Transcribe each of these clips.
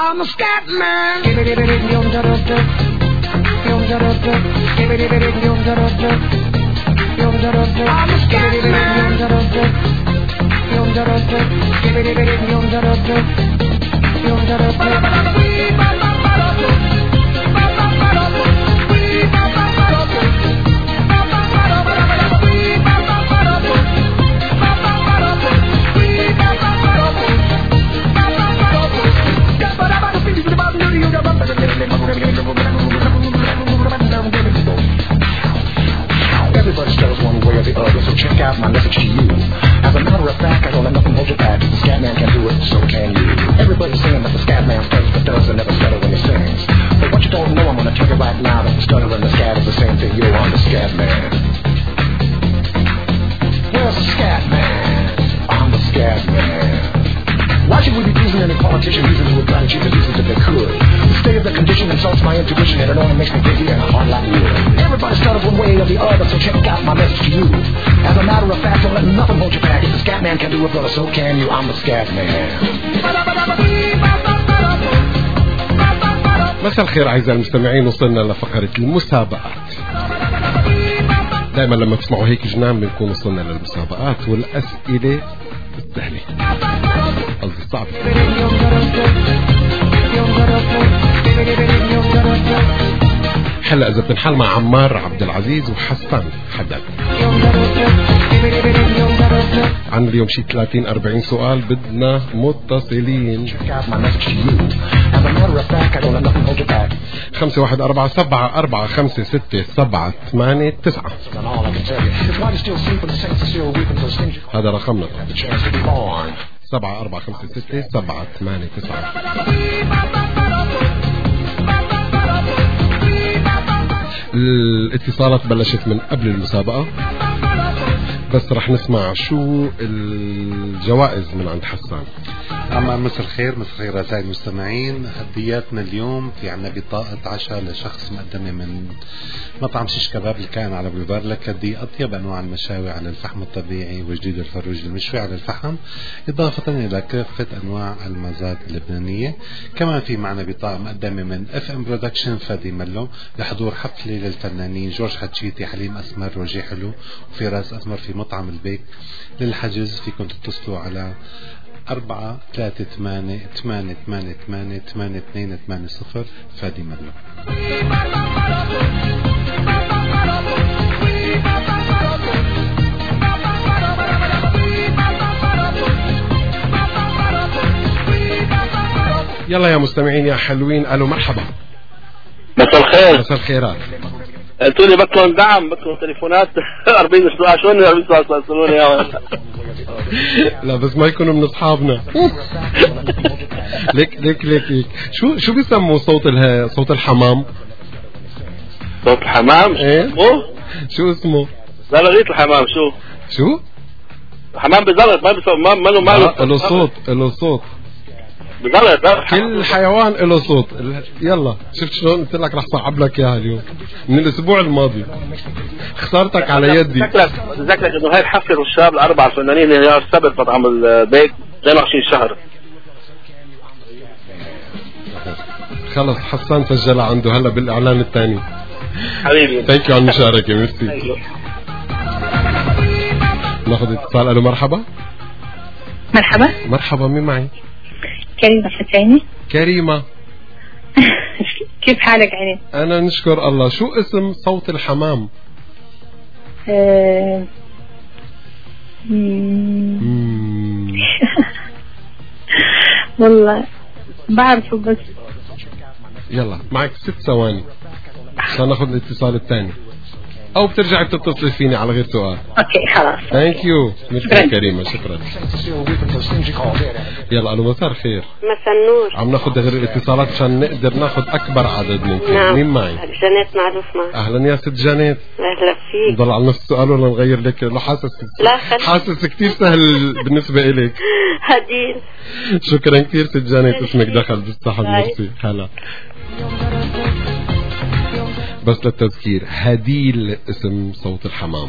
I'm a scat man. I'm a scat Everybody stutters one way or the other, so check out my message to you. As a matter of fact, I don't let nothing hold you back. If the scat man can do it, so can you. Everybody's saying that the scat man stutters but doesn't never stutter when he sings. But what you don't know, I'm gonna tell you right now that the stutter and the scat is the same thing. You're on the scat man. Where's the scat man? I'm the scat man. Why should we be pleasing any politician reasons who would try to cheat the reasons if they could? The state of the condition insults my intuition and it only makes me dizzy and a heart like wood. Everybody stutters one way or the other, so check out my message to you. As a matter of fact, don't let nothing hold you back. If the scat man can do it, brother, so can you. I'm the scat man. مساء الخير أعزائي المستمعين، وصلنا لفقرة المسابقات. دائما لما تسمعوا هيك جنان بنكون وصلنا للمسابقات والأسئلة السهلة قصدي الصعبة. هلا إذا بنحل مع عمار عبد العزيز وحسان حداد. عن اليوم شي 30-40 سؤال، بدنا متصلين. 514-745-6-7-8-9 هذا رقمنا 745-6-7-8-9. الاتصالات بلشت من قبل المسابقة، بس رح نسمع شو الجوائز من عند حسان. أما مساء الخير، مساء الخير أعزائي المستمعين. هدياتنا اليوم في عنا بطاقة عشاء لشخص مقدمة من مطعم شيش كباب الكائن على بلوفار لكدي، أطيب أنواع المشاوي على الفحم الطبيعي وجديد الفروج المشوي على الفحم، إضافة إلى كافة أنواع المزات اللبنانية. كمان في معنا بطاقة مقدمة من FM Production فادي ملو لحضور حفلة للفنانين جورج حتشيتي، حليم أسمر، وجيه حلو وفراس أسمر في مطعم البيك. للحجز فيكم تتصلوا على 438-888-8280 فادي ملو. يلا يا مستمعين يا حلوين، الو مرحبا. مساء الخير. مساء الخيرات. قلتوا لي بدكم دعم، بدكم تليفونات 40 سؤال، شو 40 سؤال تسألوني يا لا بس ما يكونوا من اصحابنا. ليك شو بيسموا صوت الحمام؟ صوت الحمام؟ ايه شو اسمه؟ زلغيت الحمام. شو الحمام بزلغت، ما بيسمع ما له صوت بزلغت. كل حيوان له صوت. يلا شفت شلون قلت لك رح صعب لك اياها اليوم من الاسبوع الماضي، خسارتك على يدي. تذكرك انه هاي الحفله الشباب الاربع الفنانين اللي السبت مطعم البيك 22 شهر. خلص حسان سجلها عنده هلا بالاعلان الثاني. حبيبي ثانك يو على المشاركه، ميرسي. ناخذ اتصال. الو مرحبا. مرحبا، مين معي؟ كريمة حسيني. كريمة كيف حالك عيني؟ أنا نشكر الله. شو اسم صوت الحمام؟ والله بعرفه بس. يلا معك 6 ثواني عشان ناخذ الاتصال الثاني، أو بترجع بتتصل فيني على غير سؤال. أوكي خلاص. ثانك يو. نشكرك كريمة، شكرا. يلا ألو مساء الخير. مساء النور. عم ناخذ غير الاتصالات عشان نقدر ناخذ أكبر عدد ممكن. نعم. مين معي؟ جانيت معروف معك. أهلا يا ست جانيت. أهلا فيك. نضل على نفس السؤال ولا نغير لك؟ لو حاسس كتير سهل بالنسبة إليك. هديل. شكرا كتير ست جانيت، اسمك دخل بالسحب. ميرسي. هلا بس للتذكير هديل اسم صوت الحمام.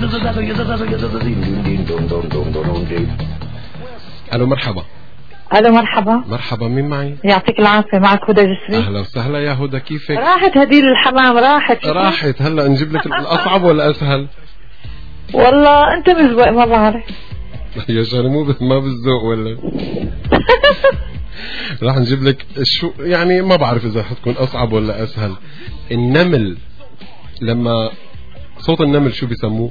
الو مرحبا. الو مرحبا. مرحبا، مين معي؟ يعطيك العافيه، معك هدى جسري. اهلا وسهلا يا هدى، كيفك؟ راحت هديل الحمام، راحت. هلا نجيب لك الاصعب ولا اسهل؟ والله انت بالذوق ما بعرف. يا شغله ما بالذوق ولا راح نجيب لك شو يعني، ما بعرف اذا حتكون اصعب ولا اسهل. النمل، لما صوت النمل شو بيسموه؟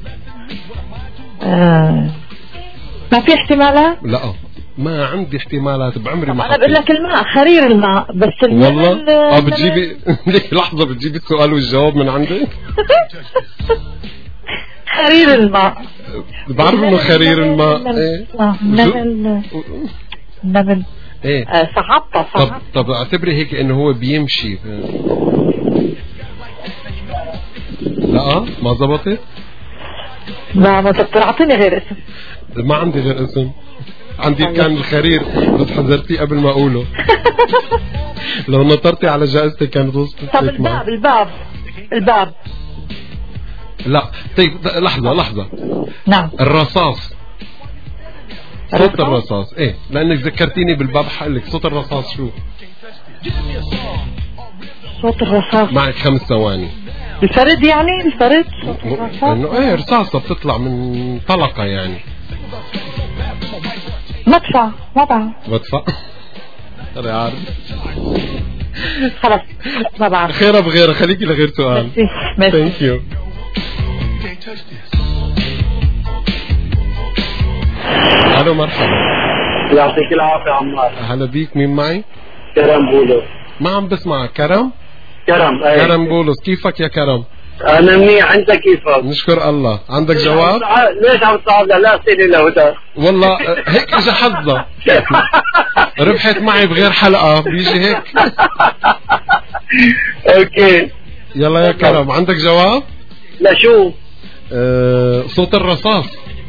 ما في احتمالات؟ لا ما عندي احتمالات، بعمري ما انا بقول لك الماء، خرير الماء، بس والله بتجيبي ليك لحظه بتجيبي السؤال والجواب من عندك. خرير الماء، بعرف انه خرير الماء. النمل ايه صعبتها. طب اعتبري هيك انه هو بيمشي. لا ما زبطت. لا طب اعطيني غير اسم. ما عندي غير اسم، عندي كان الخرير بس حذرتي قبل ما اقوله. لو نطرتي على جائزتي كانت وصلت. طب الباب. لا طيب لحظة. نعم. الرصاص. صوت الرصاص. ايه لانك ذكرتيني بالباب، حقلك صوت الرصاص شو؟ صوت الرصاص معك 5 ثواني. الفرد يعني الفرد صوت الرصاص. انه ايه رصاصة بتطلع من طلقة يعني. مدفع. انا عارف. خلاص ما بعرف. خيرها بغيرها، خليكي لغير سؤال. ثانك يو. الو مرحبا. يعطيك العافية عمار. هلا بيك، مين معي؟ كرم بولس. ما عم بسمعك. كرم أيه. كرم بولس، كيفك يا كرم؟ انا منيح، انت كيفك؟ نشكر الله. عندك جواب؟ ليش عم تصعب؟ لا سيدي لهدى. والله هيك اجى حظة. ربحت معي بغير حلقة بيجي هيك. اوكي يلا يا كرم، عندك جواب؟ لا شو؟ صوت الرصاص.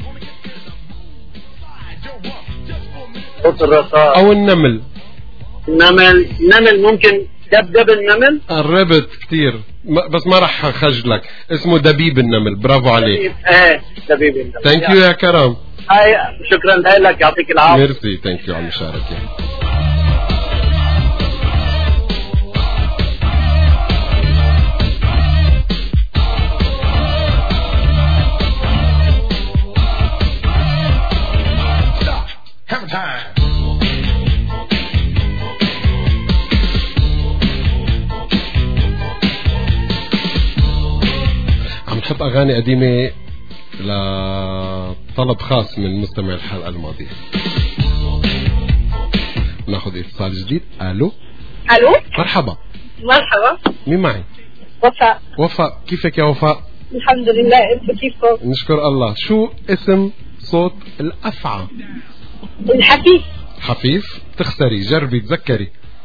صوت الرصاص او النمل. نمل ممكن. دبدب النمل. قربت كتير بس ما راح خجلك، اسمه دبيب النمل. برافو عليك. دبيب النمل. ثانك يو يا كرم. شكرا لك، يعطيك العافية. ميرسي، ثانك يو على المشاركة. نحط أغاني قديمة لطلب خاص من مستمع الحلقة الماضية. ناخذ اتصال جديد. الو مرحبا. مين معي؟ وفاء، كيفك يا وفاء؟ الحمد لله، انت كيفك؟ نشكر الله. شو اسم صوت الأفعى؟ حفيف. تخسري، جربي تذكري.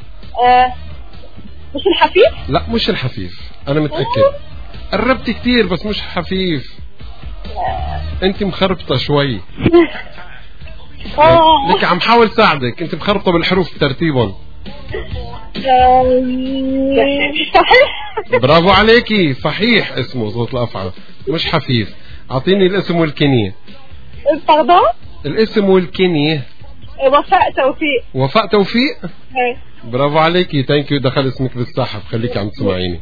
مش الحفيف؟ لا مش الحفيف، أنا متأكد. قربتي كتير بس مش حفيف. انت مخربطة شوي. لك عم حاول ساعدك، انت مخربطة بالحروف ترتيبهم. برافو عليكي، فحيح اسمه صوت الأفعى مش حفيف. اعطيني الاسم والكنية. الاسم والكنية. وفاء توفيق. برافو عليكي، ثانك يو. دخل اسمك بالسحب، خليكي عم تسمعيني.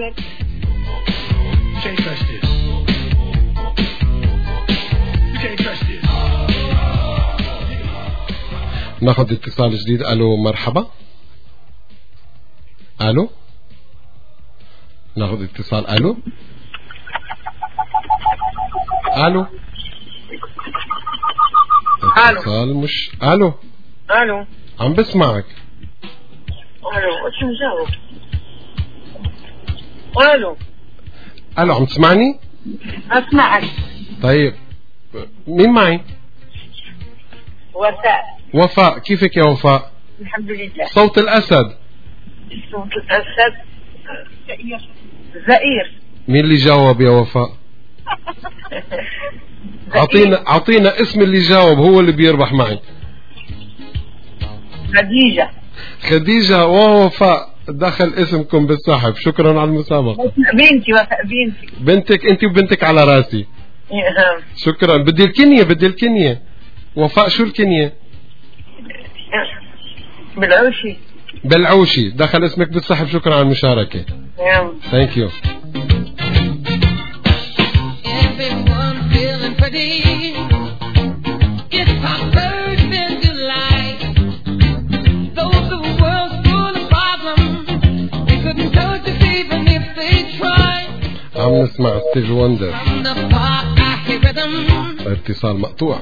ناخذ اتصال جديد. الو مرحبا. ناخذ اتصال. الو اتصال مش. الو عم بسمعك. ايش مجاوب؟ الو عم تسمعني؟ اسمعك. طيب مين معي؟ وفاء، كيفك يا وفاء؟ الحمد لله. صوت الأسد. زئير. مين اللي جاوب يا وفاء؟ عطينا اسم اللي جاوب، هو اللي بيربح معي. خديجة ووفاء، دخل اسمكم بالسحب. شكرا على المسابقة. بنتي. بنتك انت وبنتك على راسي. شكرا. بدي الكنية وفاء. شو الكنية؟ بالعوشي. دخل اسمك بالسحب. شكرا على المشاركة. ثانك يو. عم نسمع ستيف وندر. اتصال مقطوع.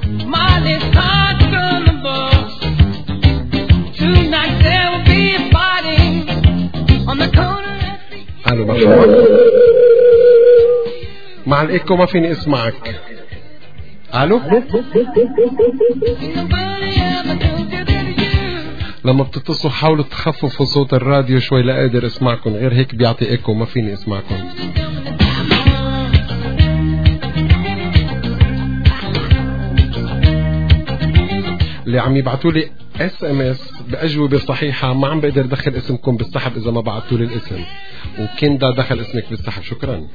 الو مرحبا. مع الايكو ما فيني اسمعك. الو. لما بتتصلوا حاولوا تخففوا صوت الراديو شوي لا قادر اسمعكم، غير هيك بيعطي ايكو ما فيني اسمعكم. اللي عم يبعتوا لي SMS بأجوبة صحيحة ما عم بقدر دخل اسمكم بالسحب إذا ما بعتوا لي الاسم، وكندا دخل اسمك بالسحب. شكرا.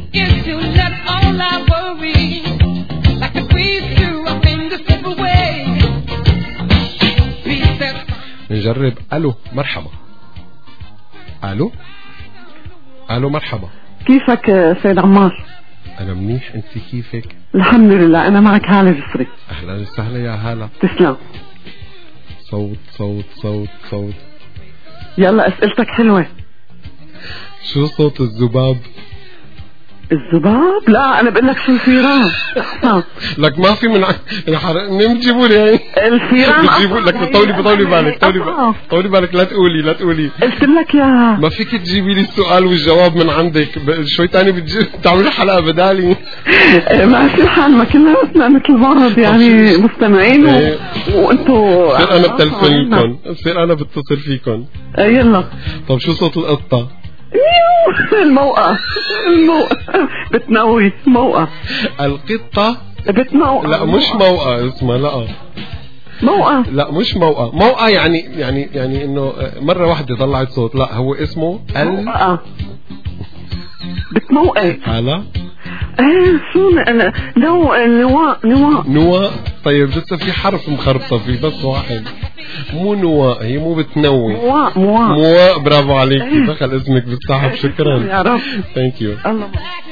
نجرب. ألو مرحبا. ألو مرحبا. كيفك سيد عمار؟ أنا منيح، أنت كيفك؟ الحمد لله. أنا معك هالة جسري. أهلا وسهلا يا هالة. تسلم. صوت صوت صوت صوت. يلا أسئلتك حلوة. شو صوت الذباب؟ الذباب؟ لا أنا بقول لك شو الفيران. لك ما في منين بتجيبوا لي هي؟ الفيران بتجيبوا لك. طولي بالك لا تقولي. قلت لك يا ما فيك تجيبي لي السؤال والجواب من عندك شوي تاني تعملي حلقة بدالي. ما في حال، ما كنا وقتنا مثل بعض يعني مستمعين وانتوا. صير أنا بتصل فيكم. يلا. طب شو صوت القطة؟ الموقع بتنوي. موقع القطة بتنوقع. لا مش موقع اسمها. لا موقع. لا مش موقع يعني انه مرة واحدة طلعت صوت. لا هو اسمه موقع. بتموقع. هلا شو انا نواء. طيب لسه في حرف مخربطة فيه بس واحد. مو نواء، هي مو بتنوي. مواء. برافو عليكي. دخل اسمك بالسحب. شكرا يا رب. ثانك يو. الله.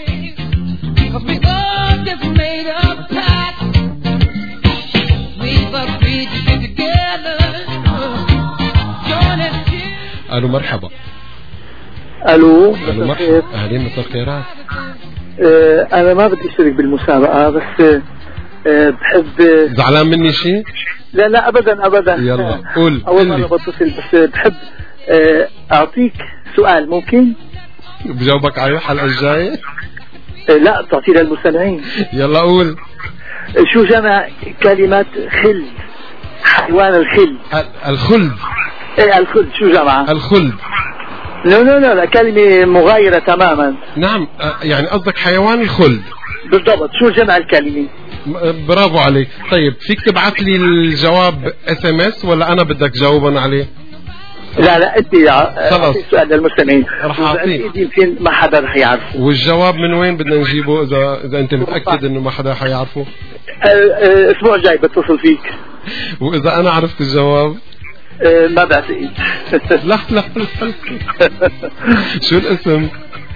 الو مرحبا. الو مرحبا. اهلين مساء الخيرات. انا ما بدي اشترك بالمسابقة بس بحب. زعلان مني شيء؟ لا ابدا. يلا قول. اول مرة بتصل بس بحب اعطيك سؤال ممكن؟ بجاوبك على الحلقة الجاية؟ لا تعطيه للمستمعين. يلا قول. شو جمع كلمة خلد؟ حيوان الخلد. الخلد. ايه الخلد شو جمع؟ الخلد. لا كلمة مغايرة تماما. نعم يعني قصدك حيوان الخلد. بالضبط. شو جمع الكلمة؟ برافو عليك. طيب فيك تبعت لي الجواب SMS ولا أنا بدك جاوبا عليه؟ لا انت خلاص. سؤال للمستمعين رح اعطيك. يمكن ما حدا رح يعرفه. والجواب من وين بدنا نجيبه اذا انت متاكد انه ما حدا حيعرفه؟ الاسبوع الجاي بتصل فيك. واذا انا عرفت الجواب؟ ما بعتقد. لا شو الاسم؟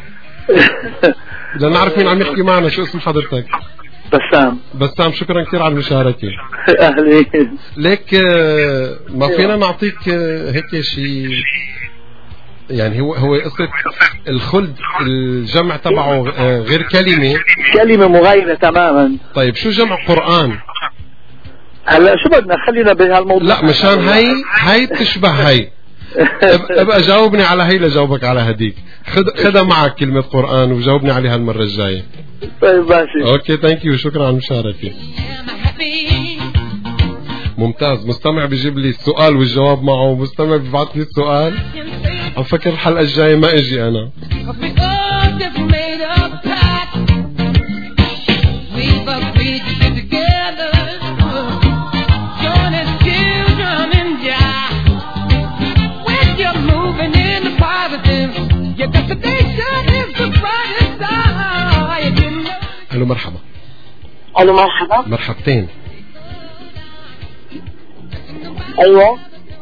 لنعرف مين عم يحكي معنا. شو اسم حضرتك؟ بسام. شكرا كثير على المشاركة. أهلين. ليك ما فينا نعطيك هيك شيء يعني هو قصة الخلد الجمع تبعه غير كلمة مغايرة تماما. طيب شو جمع قرآن؟ هلا شو بدنا خلينا بهالموضوع. لا مشان هاي بتشبه هاي. ابقى جاوبني على هي لجاوبك على هديك. خدها معك كلمة قرآن وجاوبني عليها المرة الجاية. طيب ماشي. اوكي ثانك يو. شكرا على المشاركة. ممتاز. مستمع بيجيب لي السؤال والجواب معه، مستمع بيبعث لي السؤال. عم فكر الحلقة الجاية ما اجي انا. الو مرحبا. الو مرحبا. مرحبتين. ايوه.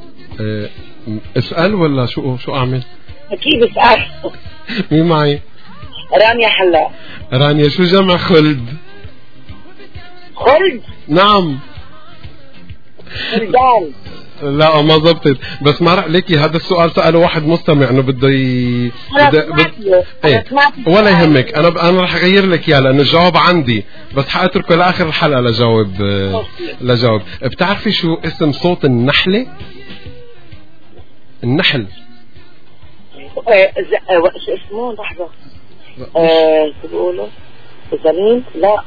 اسأل ولا شو اعمل؟ اكيد اسأل. مين معي؟ رانيا حلاق. رانيا شو جمع خلد؟ خلد؟ نعم. خلدان. لا ما زبطت، بس ما ليكي هذا السؤال سأله واحد مستمع انه بده ايه ولا يهمك، انا رح اغير لك اياه لانه الجواب عندي، بس حاتركه لاخر الحلقه لجاوب. بتعرفي شو اسم صوت النحله؟ النحل شو اسمه؟ لحظه شو بيقولوا؟ زمين؟ لا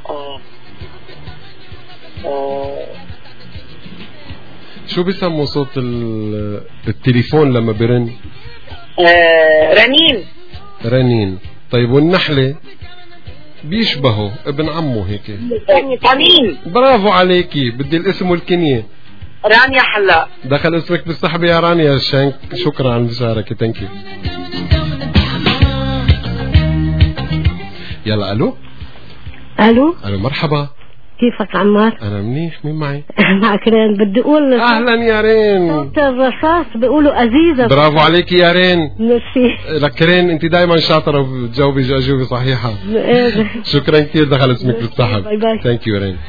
شو بيسموا صوت التليفون لما برن؟ رنين. طيب والنحلة بيشبهوا ابن عمه هيك. طنين. برافو عليكي، بدي الاسم والكنية. رانيا حلاق. دخل اسمك بالسحب يا رانيا شانك، شكرا على المشاركة. ثانك يو. يلا الو مرحبا. كيفك عمار؟ أنا منيح. مين معي؟ معك رين. بدي أقول أهلا يا رين. صوت الرصاص بيقولوا عزيزة. برافو عليك يا رين. ميرسي لك رين، أنت دايما شاطرة وبتجاوبي أجوبة صحيحة. شكرا كثير، دخل اسمك بالسحب. باي باي. ثانك يو رين.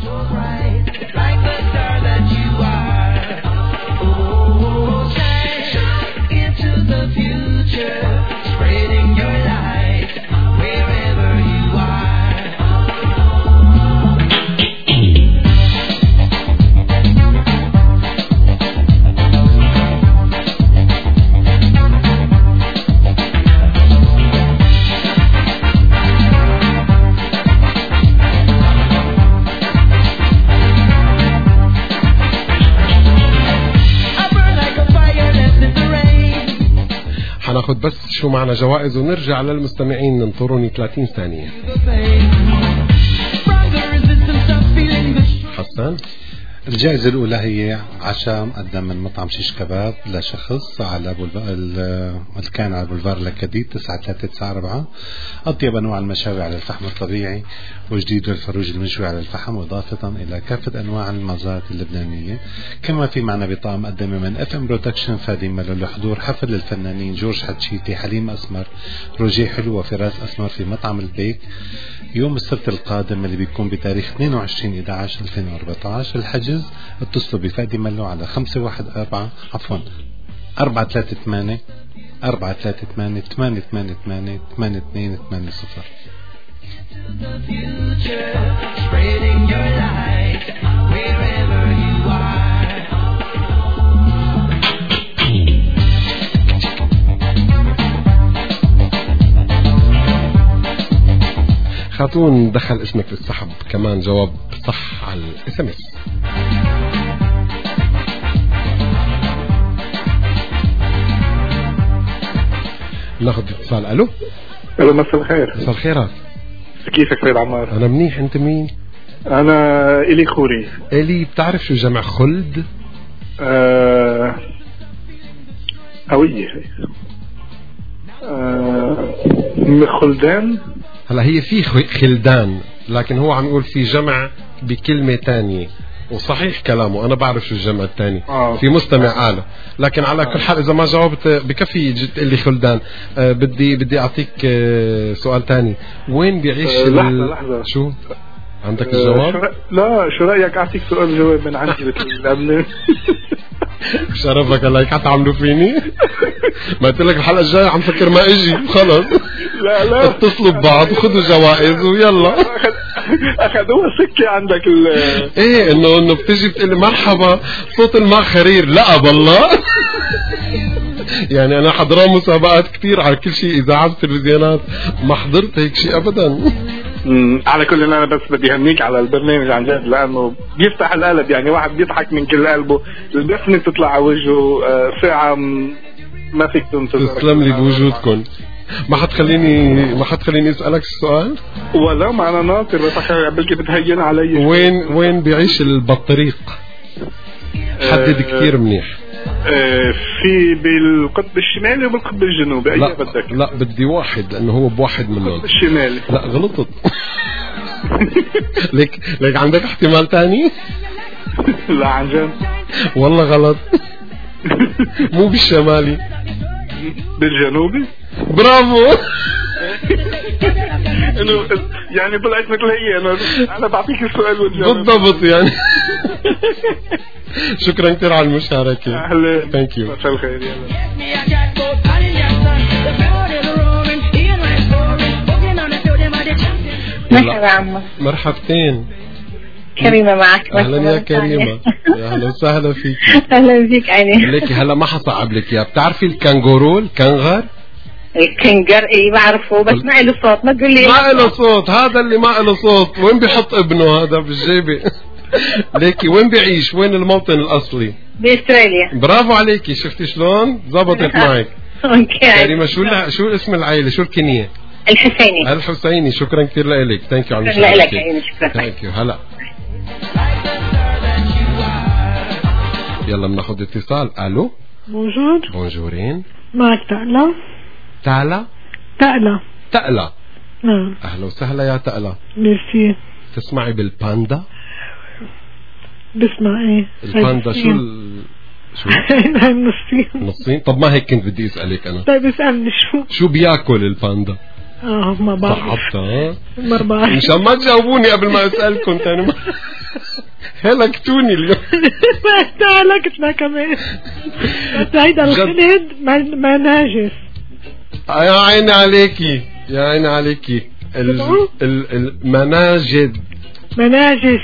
ناخذ بس شو معنا جوائز ونرجع للمستمعين، ننطروني 30 ثانية. حسن، الجائزة الأولى هي عشاء مقدم من مطعم شيش كباب لشخص على كان على بولفار لكديد 9394. أطيب أنواع المشاوي على الفحم الطبيعي وجديد الفروج المشوي على الفحم، إضافة إلى كافة أنواع المزارات اللبنانية. كما في معنا بطاقة مقدمة من FM برودكشن فادي ملو لحضور حفل للفنانين جورج حتشيتي، حليم أسمر، روجيه حلو وفراس أسمر في مطعم البيك يوم السبت القادم اللي بيكون بتاريخ 22/11/2014. الحجز اتصلوا بفادي ملو على 438-888-888-828-8280. خاتون دخل اسمك في السحب، كمان جواب صح على الSMS. ناخذ اتصال. الو مساء الخير. مساء الخيرات. كيفك سيد عمار؟ انا منيح، انت مين؟ انا الي خوري. الي، بتعرف شو جمع خلد؟ قوية. خلدان. هلا هي في خلدان، لكن هو عم يقول في جمع بكلمة تانية، وصحيح كلامه، أنا بعرف شو الجمع الثاني. في مستمع قاله، لكن على كل حال إذا ما جاوبت بكفي جيت لي خلدان. بدي أعطيك سؤال تاني. وين بيعيش لحظة. شو عندك الجواب؟ لا، شو رأيك أعطيك سؤال جواب من عندي قبل؟ شرفك. الله هيك حتعملوا فيني. ما قلت لك الحلقة الجاية عم فكر ما اجي خلص. لا اتصلوا ببعض وخذوا جوائز ويلا. اخذوها سكة عندك ايه انه بتجي بتقلي مرحبا صوت الماء خرير. لا بالله. يعني انا حضران مسابقات كتير على كل شيء، اذاعات تلفزيونات، ما حضرت هيك شيء ابدا. على كل انا بس بدي اهنيك على البرنامج عن جد، لانه بيفتح القلب، يعني واحد بيضحك من كل قلبه، البسمة تطلع على وجهه. ساعة ما فيك تنتظر. تسلم لي بوجودكم. ما حتخليني اسالك السؤال ولا معنا ناطر، بس بلكي بتهين علي. وين بيعيش البطريق؟ حدد كتير منيح. في بالقطب الشمالي وبالقطب الجنوبي. لا بدي واحد، لانه هو بواحد منهم. القطب الشمالي. لا غلطت. لك عندك احتمال تاني؟ لا عن جد والله غلط. مو بالشمالي، بالجنوبي. برافو. انه يعني طلعت مثل هي. انا بعطيك السؤال والجواب بالضبط يعني. شكرا كثير على المشاركة. اهلا. ثانك يو. مساء الخير. يلا مرحبا عمو. مرحبتين. كريمة معك. اهلا يا كريمة. يا اهلا وسهلا فيك. اهلا فيك عيني. ليكي هلا ما حصعب لك اياه. بتعرفي الكانغورو الكنغر؟ الكنجر ايه بعرفه بس ما له صوت. ما تقول لي ما له صوت. هذا اللي ما له صوت. وين بيحط ابنه هذا بالجيبة؟ ليكي وين بيعيش؟ وين الموطن الاصلي؟ باستراليا. برافو عليكي. شفتي شلون زبطت معك؟ اوكي كريمة. شو اسم العائلة؟ شو الكنية؟ الحسيني. الحسيني. شكرا كثير لك. ثانك يو على شكرا لك المشاركة. عيني. شكرا. ثانك يو. هلا يلا بناخذ اتصال. الو. موجود. بونجورين. معك تقلة. تعلى. تقلى. نعم. اهلا وسهلا يا تقلى. ميرسي. تسمعي بالباندا؟ بسمع ايه الباندا. شو النصين. نصين. طب ما هيك كنت بدي اسالك انا. طيب اسألني شو بياكل الباندا؟ ما بعرف. صعبتها. ما بعرف. مشان ما تجاوبوني قبل ما اسالكم ثاني. هلكتوني اليوم. ما هلكتنا كمان. هيدا الخلد ما ناجس. يا عيني عليكي. يا عيني عليكي. المناجد. مناجس.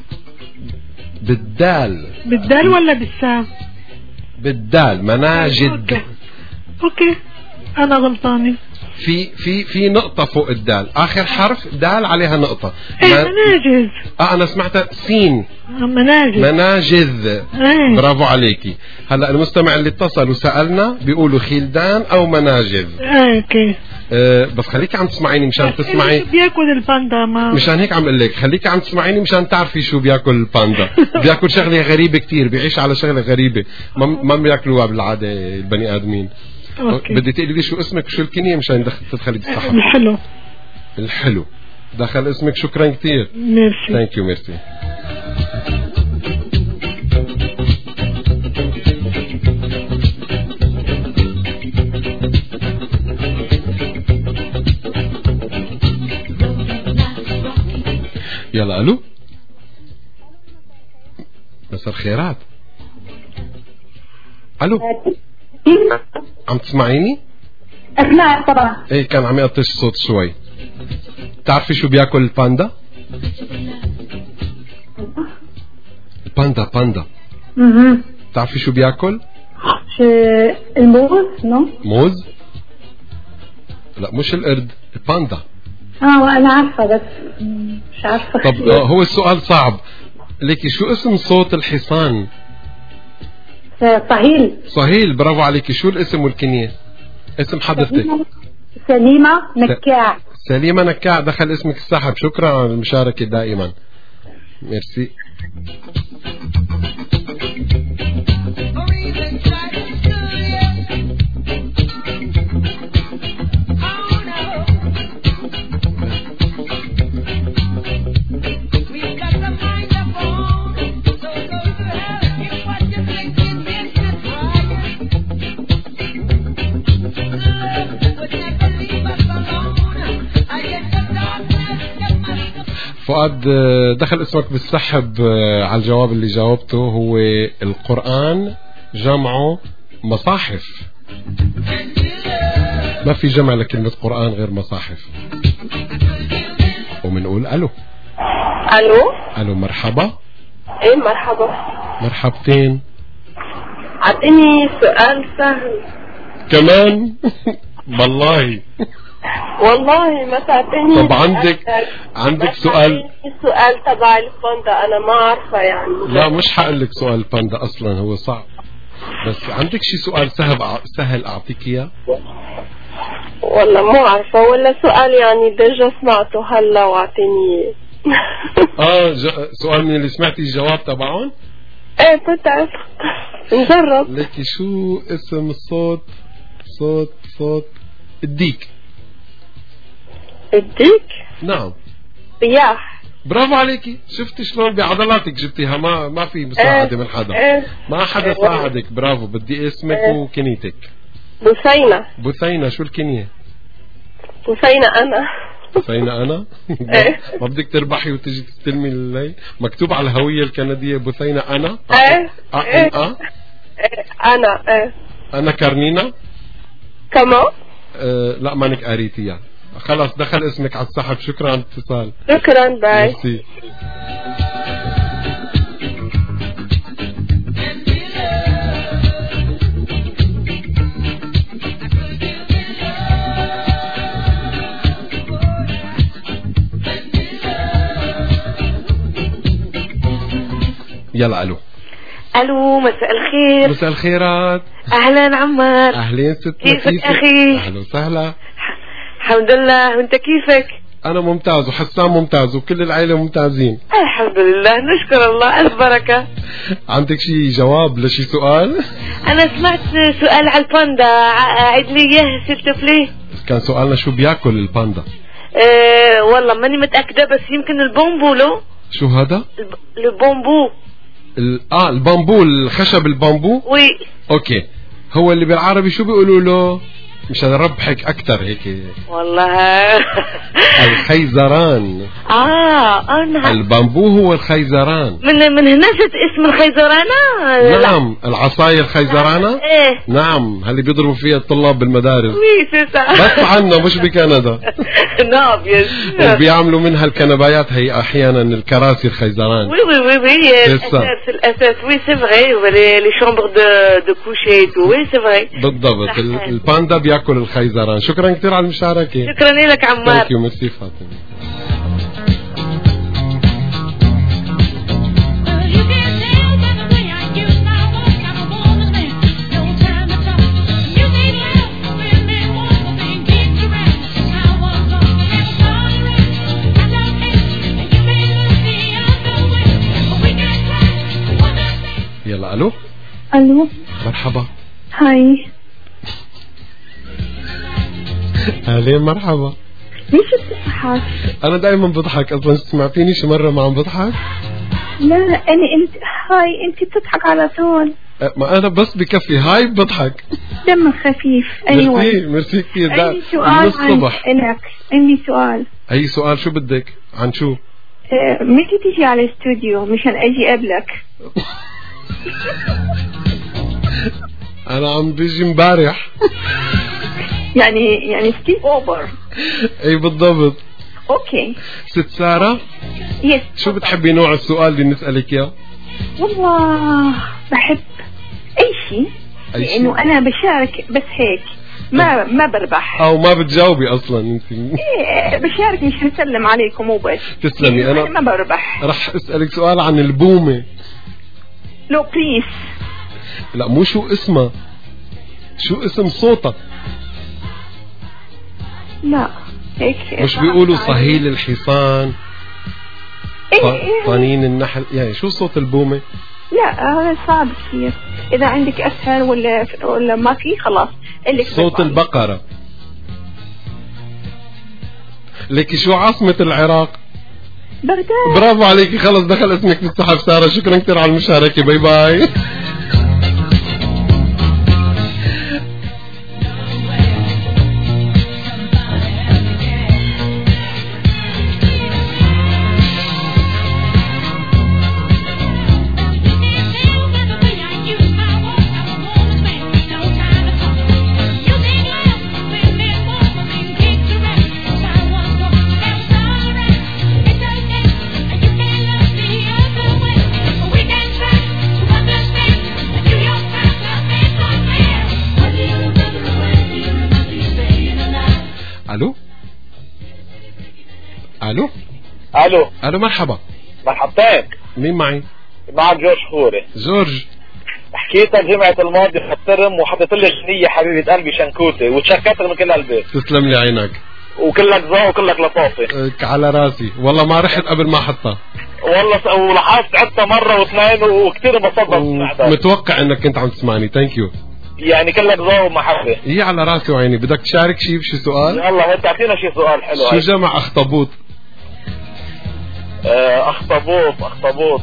بالدال ولا بالسا؟ بالدال. مناجد. اوكي انا غلطانة. في نقطة فوق الدال. آخر حرف دال عليها نقطة. مناجز. أنا سمعتها سين. مناجز. برافو عليكي. هلا المستمع اللي اتصل وسألنا بيقولوا خلدان أو مناجز. اوكي. بس خليكي عم تسمعيني مشان تسمعي. بياكل الباندا ما مشان هيك عم اقول لك خليكي عم تسمعيني مشان تعرفي شو بياكل الباندا. بياكل شغلة غريبة كتير. بيعيش على شغلة غريبة ما بياكلوها بالعادة البني آدمين. أوكي. بدي تقولي لي شو اسمك وشو الكنية مشان تدخلي بالصحة. الحلو دخل اسمك. شكرا كتير. ميرسي. ثانك يو. ميرسي. يلا الو. مساء الخيرات. الو. عم تسمعيني؟ اسمعك طبعا. ايه كان عم يقطش الصوت شوي. تعرفي شو بياكل الباندا؟ الباندا. تعرفي شو بياكل؟ الموز. موز؟ لا مش القرد. الباندا. انا عارفه بس مش عارفه. طب هو السؤال صعب. ليكي شو اسم صوت الحصان؟ صهيل. برافو عليكي. شو الاسم والكنية؟ اسم حضرتك؟ سليمة نكاع. دخل اسمك السحب. شكرا على المشاركة دائما. ميرسي. فؤاد دخل اسمك بالسحب على الجواب اللي جاوبته. هو القرآن جمعه مصاحف. ما في جمع لكلمة قرآن غير مصاحف. ومنقول ألو. مرحبا. ايه مرحبا. مرحبتين. عطيني سؤال سهل كمان. والله ما تعطيني. طب عندك سؤال تبع الباندا. انا ما عارفه يعني. لا مش حقول لك سؤال الباندا اصلا هو صعب. بس عندك شي سؤال سهل اعطيك اياه؟ والله مو عارفه. ولا سؤال يعني دجا سمعته هلا واعطيني. سؤال من اللي سمعتي الجواب تبعهم؟ ايه بتعرف. نجرب. لكي شو اسم الصوت؟ صوت الديك. الديك؟ نعم. رياح. برافو عليكي. شفتي شلون بعضلاتك جبتيها؟ ما في مساعدة من حدا. ما حدا ساعدك. برافو. بدي اسمك وكنيتك. بثينة. شو الكنية؟ بثينة أنا. ما بدك تربحي وتجي تستلمي اللي مكتوب على الهوية الكندية بثينة أنا؟ أنا كارنينا؟ كمان؟ لا مانك قريتيها. خلاص دخل اسمك على السحب. شكرا على الاتصال. شكرا. باي. ميرسي. يلا الو. مساء الخير. مساء الخيرات. اهلا عمار. اهلين ست. كيفك اخي؟ اهلا وسهلا. الحمد لله. وانت كيفك؟ انا ممتاز وحسام ممتاز وكل العائلة ممتازين الحمد لله. نشكر الله. الف بركة. عندك شي جواب لشي سؤال؟ انا سمعت سؤال على الباندا. عيد لي اياه ست فلي. كان سؤالنا شو بياكل الباندا. والله ماني متأكدة بس يمكن البومبو. لو شو هذا؟ البومبو. البامبو. الخشب البامبو. وي. اوكي. هو اللي بالعربي شو بيقولوا له؟ مشان اربحك اكتر هيك والله. الخيزران. أنا البامبو هو الخيزران. من هنا جت اسم الخيزرانة. نعم. العصاير خيزرانة. ايه نعم. اللي بيضربوا فيها الطلاب بالمدارس. بس عنا مش بكندا. نعم. وبيعملوا منها الكنبايات. هي احيانا الكراسي الخيزران. وي الاساس. وي سي فغي. لي شامبر دو كوشي. وي سي فغي. بالضبط. الباندا بياكل الخيزران. شكرا كثير على المشاركة. شكرا لك عمار. ثانك يو. ميرسي فاطمة. يلا الو. مرحبا. هاي. اهلين مرحبا. ليش بتضحك؟ انا دائما بضحك. اصلا سمعتيني شي مرة ما عم بضحك؟ لا انت هاي انت بتضحك على طول. ما انا بس بكفي هاي بضحك. دمك خفيف. ايوه. ميرسي كثير. عندي سؤال الصبح. عندي سؤال. اي سؤال؟ شو بدك؟ عن شو؟ متى تيجي على الاستوديو مشان اجي قبلك؟ انا عم بيجي امبارح. يعني ستيب اوفر. اي بالضبط. اوكي. ست سارة. يس. شو بتحبي نوع السؤال اللي نسألك اياه؟ والله بحب اي شيء لانه انا بشارك بس هيك ما بربح او ما بتجاوبي اصلا انت. ايه بشارك مش هسلم عليكم وبس. تسلمي. انا ما بربح. رح اسألك سؤال عن البومة. لو بليز. لا مو شو اسمها، شو اسم صوتها. لا هيك مش بيقولوا صهيل الحصان طنين النحل، يعني شو صوت البومة؟ لا هذا صعب كثير. إذا عندك أسهل ولا ما في خلاص. صوت البقرة. لك شو عاصمة العراق؟ بغداد. برافو عليكي. خلص دخل اسمك بالسحب سارة. شكرا كثير على المشاركة. باي باي. الو مرحبا. مرحبتين. مين معي؟ معك جورج خوري. جورج، حكيتك الجمعة الماضية محترم وحطيت لي غنية حبيبة قلبي شنكوتي وتشكرتك من كل قلبي. تسلم لي عينك. وكلك ذوق وكلك لطافة. على راسي والله، ما رحت قبل ما حطها والله، ولاحظت عدتها مرة واثنين وكثير انبسطت. متوقع انك كنت عم تسمعني. ثانك يو. يعني كلك ذوق ومحبة. هي على راسي وعيني. بدك تشارك شيء بشي سؤال؟ يلا هيك تعطينا شي سؤال حلو. شو جمع اخطبوط؟ اخطبوط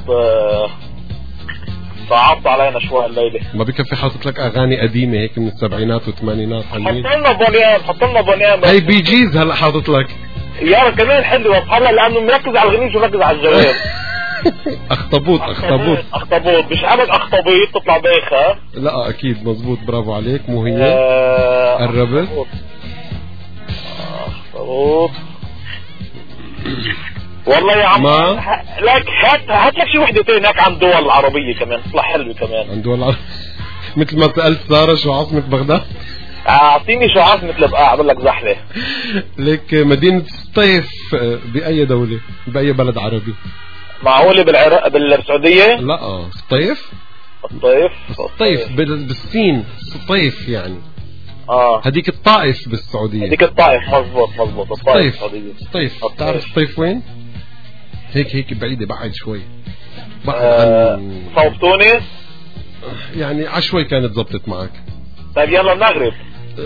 صعبت علينا شوي الليله. ما بكفي حاطط لك اغاني قديمه هيك من السبعينات والثمانينات حلوين. حط لنا بنيان هي بي جيز هلا حاطط لك يا كمان حلوه هلا لانه مركز على الغنيش ومركز على الجواب. اخطبوط مش عبد اخطبيط تطلع بايخه. لا اكيد مزبوط برافو عليك. مو هي قربت اخطبوط والله يا عم. لك هات لك شي وحدتين هيك عن دول العربيه كمان تطلع حلوه كمان. عن دول العربيه مثل ما سألت سارة شو عاصمة بغداد؟ اعطيني شو عاصمة لبقى اقول لك زحلة. لك مدينة سطيف بأي دولة؟ بأي بلد عربي؟ معقولة بالعراق بالسعودية؟ لا سطيف بالسين سطيف يعني. هديك الطائف بالسعودية. هديك الطائف مزبوط الطائف سطيف. تعرف سطيف وين؟ هيك بعيدة بعد شوي. عن صوب تونس يعني عشوي كانت زبطت معك. طيب يلا المغرب.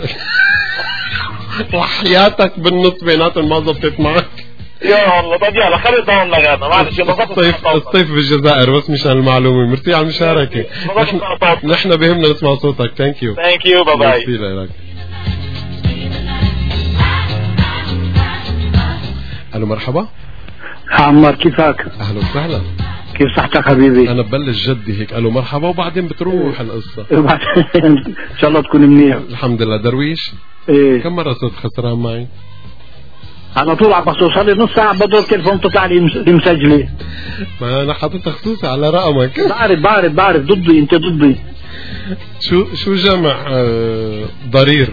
وحياتك بالنص بيناتهم ما زبطت معك. يا الله طيب يلا خلي ضمن لغانا معلش. الصيف بالجزائر بس مشان المعلومة. مرتي على المشاركة. نحن بهمنا نسمع صوتك. ثانك يو باي. الو مرحبا عمار كيفك؟ اهلا وسهلا. كيف صحتك حبيبي؟ انا ببلش جدي هيك الو مرحبا وبعدين بتروح القصه. ان شاء الله تكون منيح. الحمد لله. درويش كم مره صرت خسران معي؟ على طول عم بصوص لي نص ساعه بدور التليفون تطلع لي مسجله. ما انا حاططها خصوصي على رقمك. بعرف ضدي انت ضدي. شو جمع ضرير؟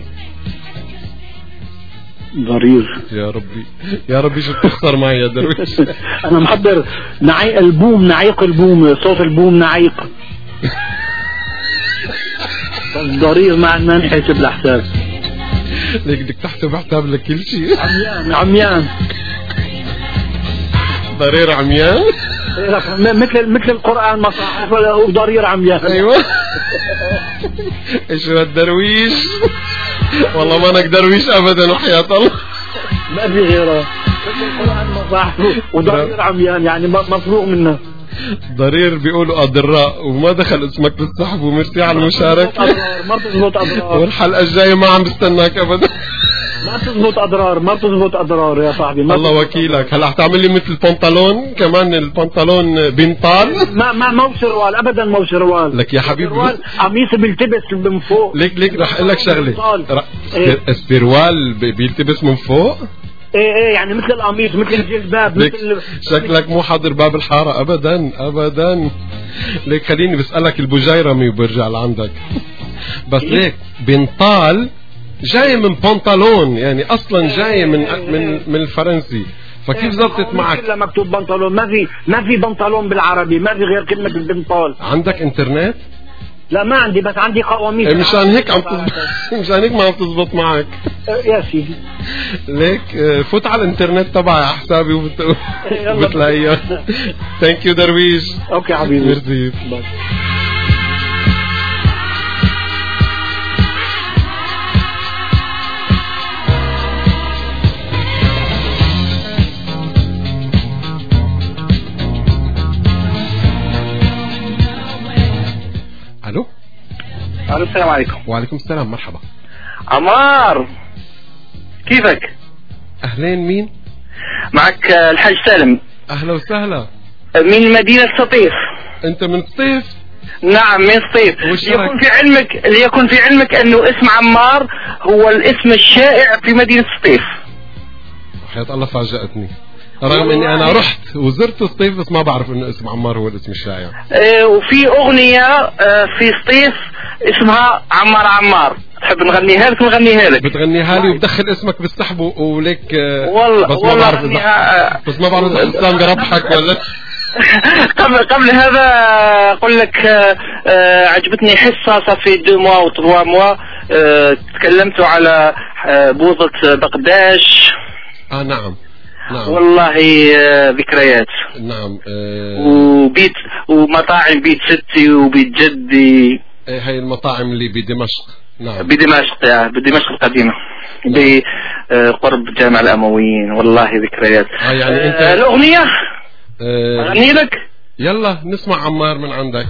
يا ربي شو بتخسر معي يا درويش. انا محضر نعيق البوم صوت البوم نعيق. ضرير ما نحسب الحساب. ليك بدك تحسب حساب لك كل شيء. عميان ضرير عميان مثل القرآن مصاحف وضرير عميان. ايوه. ايش الدرويش والله ما انك درويش ابدا وحياة الله. ما في غيره. القرآن مصاحف وضرير عميان يعني مفروغ منه. ضرير بيقولوا أضراء وما دخل اسمك بالسحب. ومرسي على المشاركة. ما بتزبط أضرار. والحلقة الجاية ما عم بستناك أبدا. ما بتزبط أضرار يا صاحبي. الله وكيلك. هلا حتعمل لي مثل البنطلون كمان. البنطلون بنطال. ما بشروال أبدا. ما بشروال لك يا حبيبي. قميص بيلتبس من فوق. ليك رح أقول لك شغلة. السروال بيلتبس من فوق. ايه يعني مثل القميص مثل الجلباب مثل. شكلك مو حاضر باب الحارة ابدا. ليك خليني بسألك البجيرمي وبرجع لعندك. بس ليك بنطال جاي من بنطلون يعني اصلا جاي من الفرنسي. فكيف زبطت معك؟ إلا مكتوب بنطلون. ما في بنطلون بالعربي. ما في غير كلمة البنطال. عندك انترنت؟ لا ما عندي بس عندي قواميس. مشان هيك ما عم تزبط معك يا سيدي. ليك فوت على الانترنت تبعي على حسابي وبتلاقيها. ثانك يو درويش. اوكي حبيبي. ميرسي. الو السلام عليكم. وعليكم السلام. مرحبا عمار كيفك؟ اهلين. مين معك؟ الحاج سالم. اهلا وسهلا. من مدينة سطيف. انت من سطيف؟ نعم من سطيف. ليكن في علمك انه اسم عمار هو الاسم الشائع في مدينة سطيف. حياة الله فاجأتني رغم اني انا رحت وزرت سطيف بس ما بعرف انه اسم عمار هو الاسم الشائع. وفي اغنية في سطيف اسمها عمار. تحب نغنيها لك؟ نغنيها لك. بتغنيها لي وبدخل اسمك بالسحب وليك. والله بس ما بعرف اذا الاسلام ربحك ولا. قبل هذا اقول لك عجبتني حصة في 2 موا و 3 موا تكلمت على بوظة بقداش. نعم والله ذكريات. نعم. وبيت ومطاعم بيت ستي وبيت جدي. هاي المطاعم اللي بدمشق. نعم بدمشق القديمة. بقرب جامع الأمويين. والله ذكريات. يعني انت الأغنية أغني لك. يلا نسمع عمار من عندك.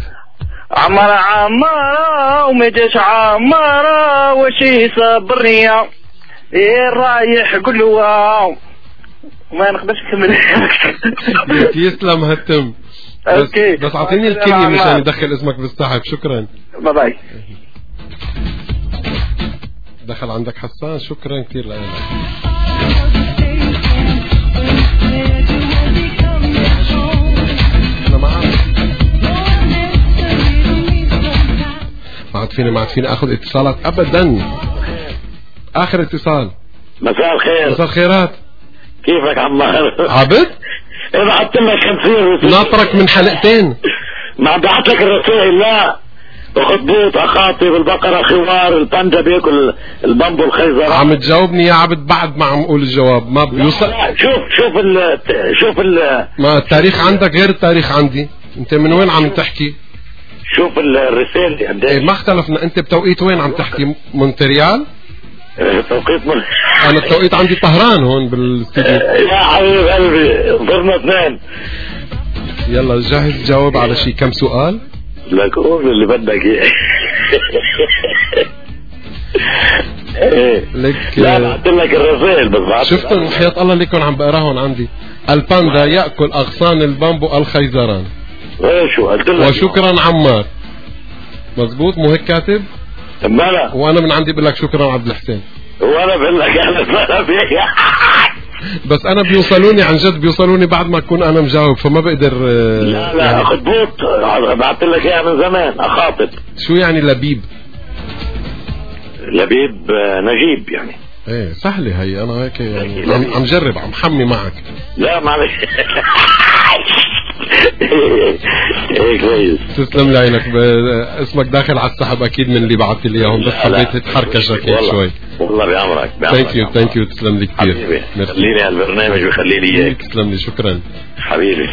عمارة وما جاش عمارة وشي صبرني رايح قول له وما نقدرش نكمل. يسلم هالتم. بس اعطيني الكلمة مشان يدخل اسمك بالسحب. شكرا. باي. دخل عندك حسان. شكرا كثير لك. ما عاد فيني اخذ اتصالات ابدا. اخر اتصال. مساء الخير. مساء الخيرات. كيفك عمار؟ عبد؟ بعت لك 50 ناطرك من حلقتين. ما بعت لك الرسائل. لا اخطبوط اخاطب البقره خوار الباندا بياكل البامبو الخيزر. عم تجاوبني يا عبد بعد ما عم اقول الجواب ما بيوصل. شوف ما التاريخ عندك غير التاريخ عندي. انت من وين عم تحكي؟ شوف الرسالة قديش. ما اختلفنا. انت بتوقيت وين عم تحكي؟ مونتريال؟ توقيت انا التوقيت عندي طهران هون بالاستديو. يا حبيب قلبي صرنا 2. يلا جاهز تجاوب على شي كم سؤال؟ لك قول اللي بدك اياه. لك لا بعت لك الرسائل بس شفتوا وحياة الله ليكن عم بقراهم عندي. الباندا يأكل أغصان البامبو الخيزران. شو قلت لك؟ وشكرا عمار. مزبوط مو هيك كاتب؟ بلا. وانا من عندي بقول لك شكرا عبد الحسين. وانا بقول لك انا بس انا بيوصلوني عن جد بيوصلوني بعد ما اكون انا مجاوب فما بقدر. لا يعني اخطبوط بعت لك اياها من زمان اخاطب. شو يعني لبيب؟ لبيب نجيب يعني. ايه سهله هي. انا هيك يعني عم جرب عم حمي معك. لا معلش. ايه كويس. تسلم لي عينك. اسمك داخل على السحب اكيد من اللي بعثت لي اياهم. بس حبيت اتحركشك هيك شوي. والله بعمرك. ثانك يو تسلم لي كثير. خليني هالبرنامج وخلي لي اياك. تسلم لي. شكرا حبيبي.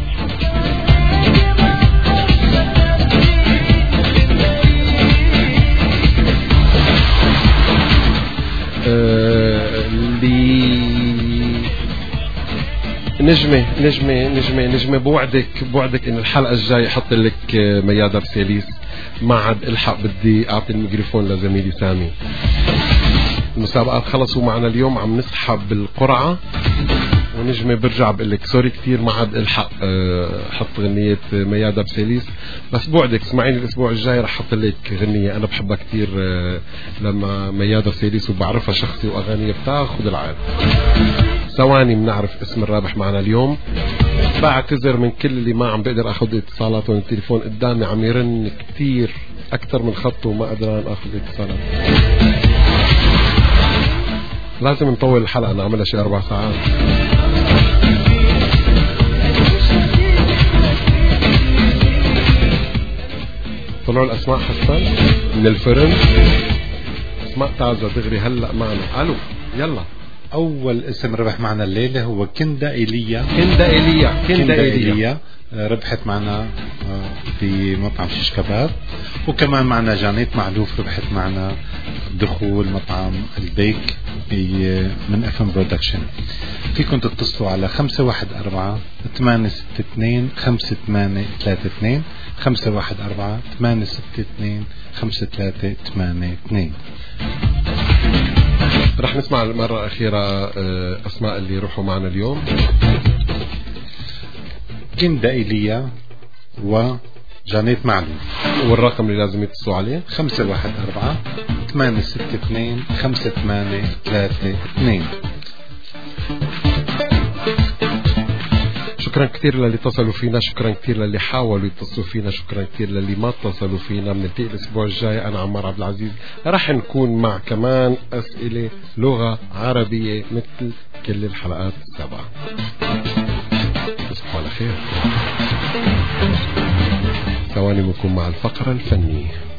نجمة بوعدك ان الحلقة الجاية احط لك ميادة بسيليس. ما عاد الحق بدي اعطي الميكروفون لزميلي سامي. المسابقات خلصوا معنا اليوم. عم نسحب بالقرعة ونجمة برجع بقول لك سوري كثير ما عاد الحق حط غنية ميادة بسيليس. بس بوعدك اسمعيني الاسبوع الجاي رح احط لك غنية انا بحبها كثير لما ميادة بسيليس وبعرفها شخصي واغانيها بتاخذ العالم. ثواني بنعرف اسم الرابح معنا اليوم. بعتذر من كل اللي ما عم بقدر اخذ اتصالاتهم. التليفون قدامي عم يرن كثير اكثر من خط وما قدران اخذ اتصالات. لازم نطول الحلقة نعملها شي 4 ساعات. طلعوا الاسماء حسن من الفرن. اسماء تازة دغري هلا معنا. الو يلا. أول اسم ربح معنا الليلة هو كندا إيليا. ربحت معنا في مطعم شيش كباب. وكمان معنا جانيت معلوف ربحت معنا دخول مطعم البيك من FM برودكشن. فيكم تتصلوا على 514-862-5832 514-862-5382. رح نسمع المرة الأخيرة أسماء اللي يروحوا معنا اليوم. كندا إيليا وجانيت معلوم. والرقم اللي لازم يتصلوا عليه 514-862-5832. شكرا كثير للي اتصلوا فينا. شكرا كثير للي حاولوا يتصلوا فينا. شكرا كثير للي ما اتصلوا فينا. بنلتقي الاسبوع الجاي. انا عمار عبد العزيز رح نكون مع كمان اسئله لغه عربيه مثل كل الحلقات 7. تصبحوا على خير. ثواني بنكون مع الفقره الفنيه.